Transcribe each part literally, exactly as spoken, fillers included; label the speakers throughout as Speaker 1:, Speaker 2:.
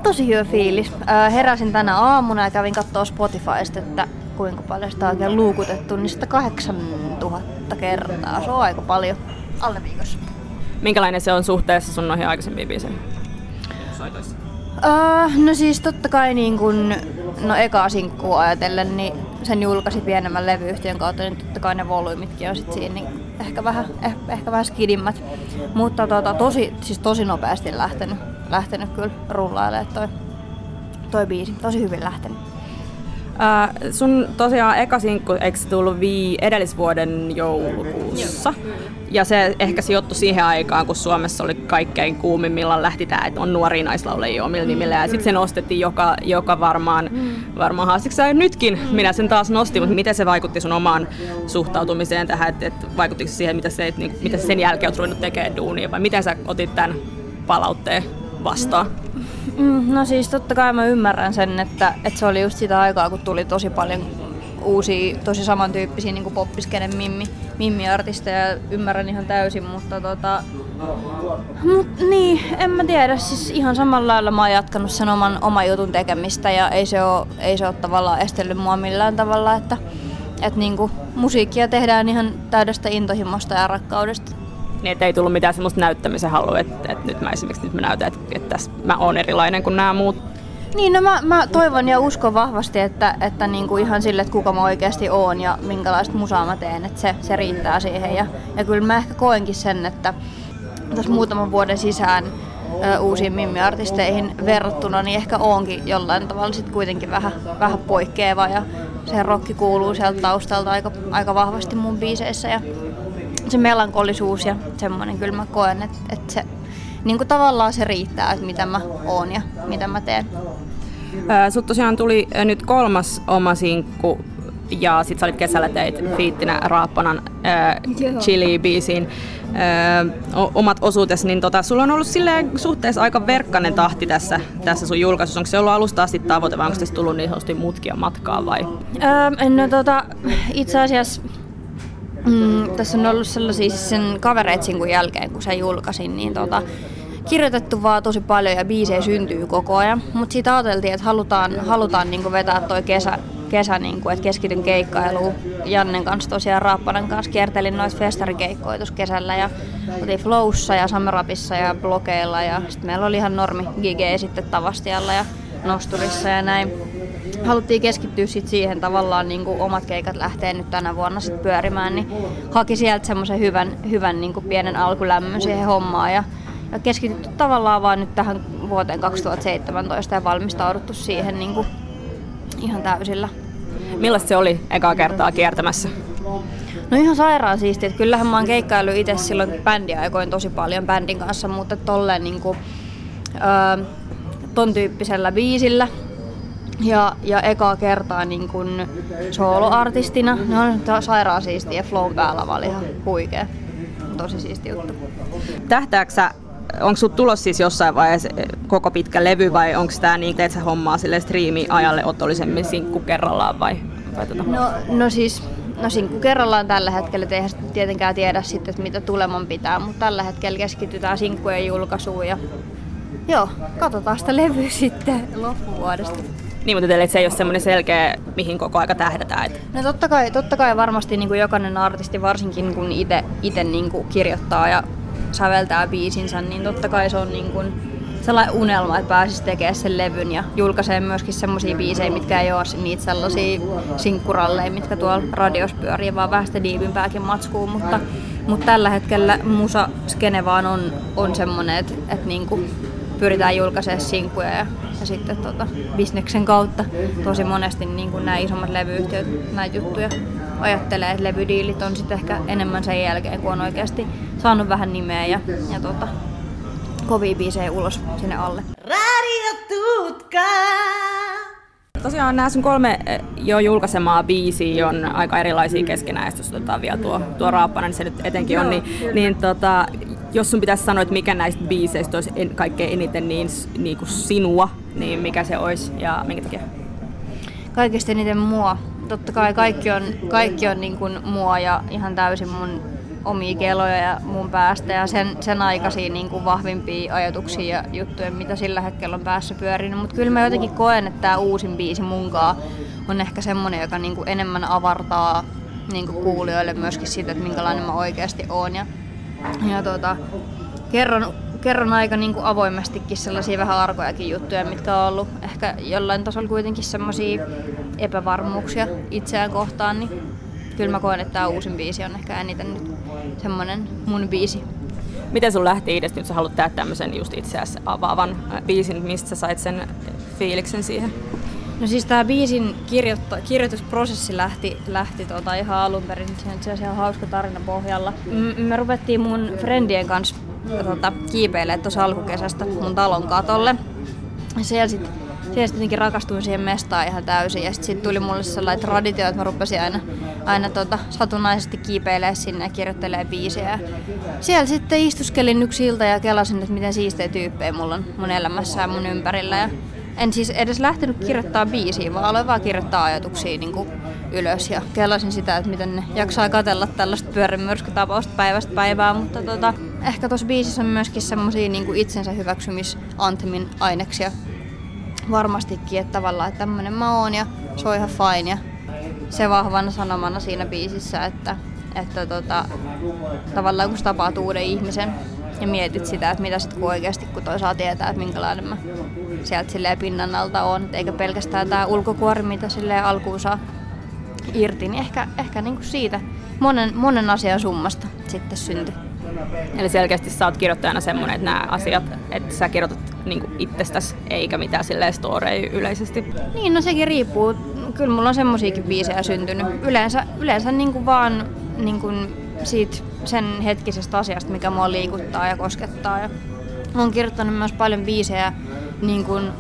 Speaker 1: tosi hyvä fiilis. Äh, heräsin tänä aamuna ja kävin kattoo Spotifysta, että kuinka paljon sitä on oikein luukutettu, niin sitä kahdeksantuhatta kertaa. Se on aika paljon. Alle viikossa.
Speaker 2: Minkälainen se on suhteessa sun noihin aikaisempiin biiseihin?
Speaker 1: Uh, no siis totta kai niin kun, no ekaa sinkkua ajatellen, niin sen julkaisi pienemmän levyyhtiön kautta, niin totta kai ne volyymitkin on sit siinä niin ehkä vähän, eh, ehkä vähän skidimmät. Mutta tota, tosi, siis tosi nopeasti lähtenyt, lähtenyt kyllä rullailemaan toi, toi biisi. Tosi hyvin lähtenyt.
Speaker 2: Uh, sun tosiaan eka sinkku, eikö se tullut vii edellisvuoden joulukuussa? Ja se ehkä sijoittui siihen aikaan, kun Suomessa oli kaikkein kuumimmillaan lähti tää, että on nuoria naislaulajia omilla nimillä. Ja sitten se nostettiin joka, joka varmaan, varmaan haastiksi nytkin. Minä sen taas nostin, mutta miten se vaikutti sun omaan suhtautumiseen tähän? Että et vaikuttiko se siihen, mitä, se, et, niin, mitä sen jälkeen olet ruvennut tekemään duunia? Vai miten sä otit tämän palautteen vastaan?
Speaker 1: Mm, no siis totta kai mä ymmärrän sen, että, että se oli just sitä aikaa, kun tuli tosi paljon uusia, tosi samantyyppisiä niin kuin poppiskenen mimmi, mimmi-artisteja, ymmärrän ihan täysin, mutta tota... Mut niin, en mä tiedä, siis ihan samalla lailla mä oon jatkanut sen oman, oman jutun tekemistä ja ei se oo, ei se oo tavallaan estellyt mua millään tavalla, että et niinku musiikkia tehdään ihan täydestä intohimosta ja rakkaudesta.
Speaker 2: Niin, että ei tullut mitään semmoista näyttämisen halua, että, että nyt mä esimerkiksi nyt mä näytän, että, että tässä mä oon erilainen kuin nämä muut.
Speaker 1: Niin, no mä, mä toivon ja uskon vahvasti, että, että niinku ihan sille, että kuka mä oikeasti oon ja minkälaista musaa mä teen, että se, se riittää siihen. Ja, ja kyllä mä ehkä koenkin sen, että tässä muutaman vuoden sisään ö, uusiin mimmi-artisteihin verrattuna, niin ehkä oonkin jollain tavalla sit kuitenkin vähän, vähän poikkeava ja se rokki kuuluu sieltä taustalta aika, aika vahvasti mun biiseissä. Ja se melankolisuus ja semmoinen kyllä mä koen, että, että se niin kuin tavallaan se riittää, että mitä mä oon ja mitä mä teen.
Speaker 2: Ää, sut tosiaan tuli nyt kolmas oma sinkku ja sit sä olit kesällä teit fiittinä Raappanan ää, Chili-biisiin ää, omat osuutesi, niin tota, sulla on ollut silleen suhteessa aika verkkainen tahti tässä, tässä sun julkaisussa. Onko se ollut alusta asti tavoite vai onko tässä tullut niin sanotusti mutkia matkaa vai?
Speaker 1: Öö, no tota, itse asiassa Mm, tässä on ollut sellaisia siis sen kavereitsin jälkeen, kun sen julkaisin, niin tota, kirjoitettu vaan tosi paljon ja biisejä syntyy koko ajan. Mutta siitä ajateltiin, että halutaan, halutaan niinku vetää toi kesä, kesä niinku, että keskityn keikkailuun. Jannen kanssa tosiaan Raappanan kanssa kiertelin noita festarikeikkoja tuossa kesällä ja oltiin Flowssa ja Samerapissa ja blogeilla ja sitten meillä oli ihan normi gigejä sitten Tavastialla ja Nosturissa ja näin. Haluttiin keskittyä sit siihen tavallaan niin kuin omat keikat lähtee nyt tänä vuonna sit pyörimään, niin haki sieltä semmoisen hyvän, hyvän niin kuin pienen alkulämmön siihen hommaan ja, ja keskitytty tavallaan vaan nyt tähän vuoteen kaksituhattaseitsemäntoista ja valmistauduttu siihen niin kuin ihan täysillä.
Speaker 2: Millaista se oli ekaa kertaa kiertämässä?
Speaker 1: No ihan sairaan siistiä, että kyllähän mä oon keikkaillut itse silloin bändiaikoin tosi paljon bändin kanssa, mutta tolleen niin kuin, öö, ton tyyppisellä biisillä. Ja, ja ekaa kertaa niin kun soloartistina, ne on sairaan siistiä ja flown päällä oli ihan huikea. Tosi siisti juttu.
Speaker 2: Tähtääksä sä, onko sut tulos siis jossain vaiheessa koko pitkä levy vai onko tää niin, teet sä hommaa sille striimi-ajalle otollisemmin sinkku kerrallaan vai? vai tota?
Speaker 1: No, no siis, no sinkku kerrallaan tällä hetkellä, et eihän tietenkään tiedä sitten, että mitä tuleman pitää, mutta tällä hetkellä keskitytään sinkkujen julkaisuun ja joo, katsotaan sitä levyä sitten loppuvuodesta.
Speaker 2: Niin, mutta teille se ei ole semmoinen selkeä, mihin koko aika tähdätään.
Speaker 1: No totta kai, totta kai varmasti niin kuin jokainen artisti, varsinkin kun itse niin kuin kirjoittaa ja säveltää biisinsä, niin totta kai se on niin kuin sellainen unelma, että pääsisi tekemään sen levyn ja julkaisee myöskin semmoisia biisejä, mitkä ei ole niitä sellaisia sinkkuralleja, mitkä tuolla radiossa pyörii, vaan vähän sitä diipimpääkin matskuun, mutta, mutta tällä hetkellä musaskene vaan on, on semmoinen, että, että niin kuin pyritään julkaisemaan sinkkuja ja, ja sitten tota, bisneksen kautta tosi monesti niin kuin nämä isommat levyyhtiöt näitä juttuja ajattelee, että levydiilit on sitten ehkä enemmän sen jälkeen, kun on oikeasti saanut vähän nimeä ja, ja tota, kovia biisejä ulos sinne alle.
Speaker 3: Radio Tutka!
Speaker 2: Tosiaan nämä sun kolme jo julkaisemaa biisiä on aika erilaisia keskenään, jos otetaan vielä tuo, tuo Raappanen, niin se nyt etenkin on, niin, niin tota, jos sun pitäisi sanoa, että mikä näistä biiseistä olisi en, kaikkein eniten niin, niin kuin sinua, niin mikä se olisi ja minkä takia?
Speaker 1: Kaikista eniten mua. Totta kai kaikki on, kaikki on niin kuin mua ja ihan täysin mun, omia keloja mun päästä ja sen, sen aikaisia niin kuin vahvimpia ajatuksia ja juttuja, mitä sillä hetkellä on päässä pyörinyt. Mutta kyllä mä jotenkin koen, että tää uusin biisi munkaan on ehkä semmonen, joka niin kuin enemmän avartaa niin kuin kuulijoille myöskin siitä, että minkälainen mä oikeasti oon. Ja, ja tota, kerron, kerron aika niin kuin avoimestikin sellaisia vähän arkojakin juttuja, mitkä on ollut ehkä jollain tasolla kuitenkin semmosia epävarmuuksia itseään kohtaan. Niin kyllä mä koen, että tää uusin biisi on ehkä eniten nyt semmonen mun biisi.
Speaker 2: Miten sun lähti idestä, nyt sä haluat tehdä tämmösen just itseäsi avaavan biisin, mistä sä sait sen fiiliksen siihen?
Speaker 1: No siis tää biisin kirjoitta- kirjoitusprosessi lähti, lähti tota ihan alun perin, se on itse asiassa hauska tarina pohjalla. M- me ruvettiin mun friendien kanssa tota, kiipeilemään tuossa alkukesästä mun talon katolle. Siellä sit, siellä sit jotenkin rakastuin siihen mestaan ihan täysin ja sit, sit tuli mulle sellainen traditio, että mä rupesin aina, aina tota, satunnaisesti kiipeilemään sinne ja kirjoittelemaan biisejä. Siellä sitten istuskelin yksi ilta ja kelasin, että miten siistejä tyyppejä mulla on mun elämässä ja mun ympärillä. Ja en siis edes lähtenyt kirjoittaa biisiä, vaan aloin vaan kirjoittaa ajatuksia niin kuin ylös ja kelasin sitä, että miten ne jaksaa katsella tällaista pyörimyrskytapausta päivästä päivää, mutta tota, ehkä tuossa biisissä on myöskin semmosia niin kuin itsensä hyväksymisanthemin aineksia varmastikin, että tavallaan että tämmönen mä oon ja se on ihan fine ja se vahvana sanomana siinä biisissä, että, että tota, tavallaan kun sä tapaat uuden ihmisen ja mietit sitä, että mitä sit kun oikeasti kun toi saa tietää, että minkälainen mä sieltä silleen pinnan alta on, eikä pelkästään tää ulkokuori, mitä silleen alkuun saa irti, niin ehkä, ehkä niinku siitä monen, monen asian summasta sitten syntyi.
Speaker 2: Eli selkeästi sä oot kirjoittajana semmonen, että nämä asiat, että sä kirjoitat niinku itsestäsi eikä mitään silleen storeja yleisesti.
Speaker 1: Niin, no sekin riippuu. Kyllä mulla on semmosiakin biisejä syntynyt. Yleensä, yleensä niinku vaan niinku siitä sen hetkisestä asiasta, mikä mua liikuttaa ja koskettaa. Ja olen kirjoittanut myös paljon biisejä niin kuin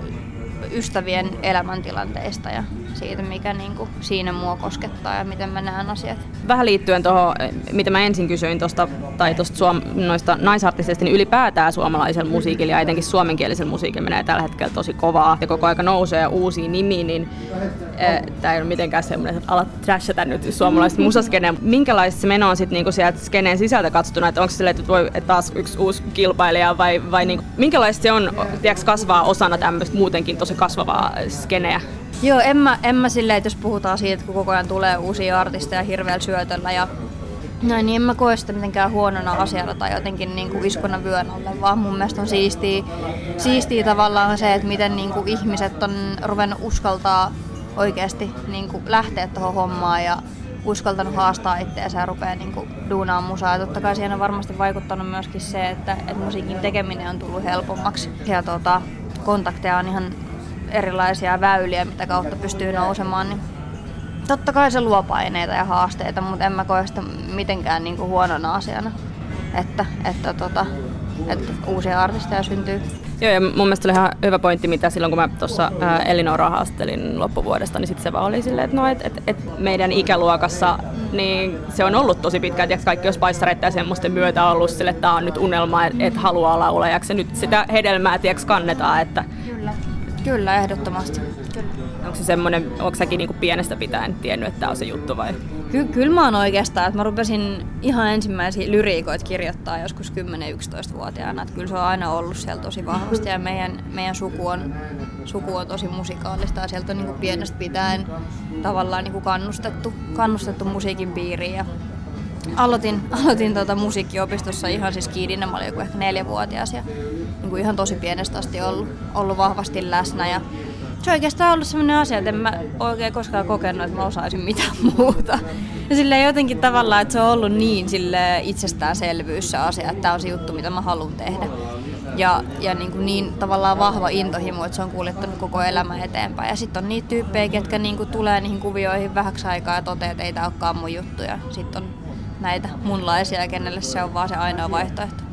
Speaker 1: ystävien elämäntilanteista ja siitä, mikä niin kuin siinä mua koskettaa ja miten mä näen asiat.
Speaker 2: Vähän liittyen tuohon, mitä mä ensin kysyin tuosta, tai tuosta suom- noista naisartisteista, niin ylipäätään suomalaisella musiikilla ja etenkin suomenkielisellä musiikilla menee tällä hetkellä tosi kovaa ja koko aika nousee uusia nimiä, niin äh, tää ei ole mitenkään semmoinen, että alat trashata nyt suomalaista musaskeneen. Minkälaista se meno on sitten niinku sieltä skeneen sisältä katsottuna, että onko se silleen, että voi että taas yksi uusi kilpailija vai, vai niinku, minkälaista se on tiiäks, kasvaa osana tämmöistä muutenkin tosi kasvavaa skeneä?
Speaker 1: Joo, en mä, en mä silleen, että jos puhutaan siitä, kun koko ajan tulee uusia artisteja hirveällä syötöllä ja näin, niin en mä koe sitä mitenkään huonona asiana tai jotenkin niin kuin iskona vyön alle, vaan mun mielestä on siistiä, siistiä tavallaan se, että miten niin kuin ihmiset on ruvennut uskaltaa oikeasti niin kuin lähteä tuohon hommaan ja uskaltanut haastaa itseänsä ja rupeaa niin kuin duunaamaan musaa. Ja totta kai siihen on varmasti vaikuttanut myöskin se, että, että musiikin tekeminen on tullut helpommaksi ja tota, kontakteja on ihan erilaisia väyliä, mitä kautta pystyy nousemaan, niin totta kai se luo paineita ja haasteita, mutta en mä koe sitä mitenkään niinku huonona asiana, että, että, tota, että uusia artisteja syntyy.
Speaker 2: Joo, ja mun mielestä oli ihan hyvä pointti, mitä silloin kun mä tuossa Elinoraa haastelin loppuvuodesta, niin sitten se vaan oli silleen, että no, et, et, et meidän ikäluokassa niin se on ollut tosi pitkään, että kaikki on spaissareita ja semmoisten myötä ollut sille, että tää on nyt unelma, että et haluaa laulajaksi, ja nyt sitä hedelmää tiiäks, kannetaan. Että
Speaker 1: Kyllä. Kyllä, ehdottomasti. Kyllä.
Speaker 2: Onko se semmoinen, onko säkin niinku pienestä pitäen tiennyt, että tämä on se juttu vai?
Speaker 1: Ky- kyllä mä oon oikeastaan, että mä rupesin ihan ensimmäisiä lyriikoita kirjoittaa joskus kymmenen-yksitoista-vuotiaana. Että kyllä se on aina ollut siellä tosi vahvasti ja meidän, meidän suku, on, suku on tosi musikaalista ja sieltä on niinku pienestä pitäen tavallaan niinku kannustettu, kannustettu musiikin piiriin. Ja aloitin aloitin tota musiikkiopistossa ihan siis kiidinä, mä olin joku ehkä neljävuotias ja niin kuin ihan tosi pienestä asti ollut, ollut vahvasti läsnä. Ja se on oikeastaan ollut sellainen asia, että en mä oikein koskaan kokenut, että mä osaisin mitään muuta. Ja silleen jotenkin tavallaan, että se on ollut niin itsestäänselvyys se asia, että tämä on se juttu, mitä mä haluan tehdä. Ja, ja niin, kuin niin tavallaan vahva intohimo, että se on kuljettanut koko elämä eteenpäin. Ja sitten on niitä tyyppejä, ketkä niin kuin tulee niihin kuvioihin vähäksi aikaa ja toteaa, että ei tää olekaan mun juttu. Ja sitten on näitä munlaisia, kenelle se on vaan se ainoa vaihtoehto.